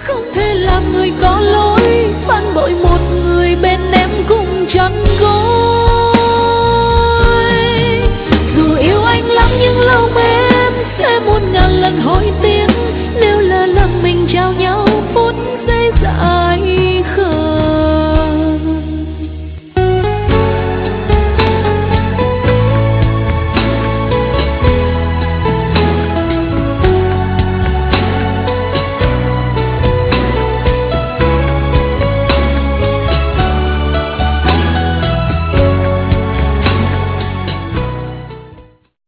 không thể làm người có lỗi, phản bội một người bên em cũng chẳng gói. Dù yêu anh lắm nhưng lòng em sẽ muôn ngàn lần hối tiếc.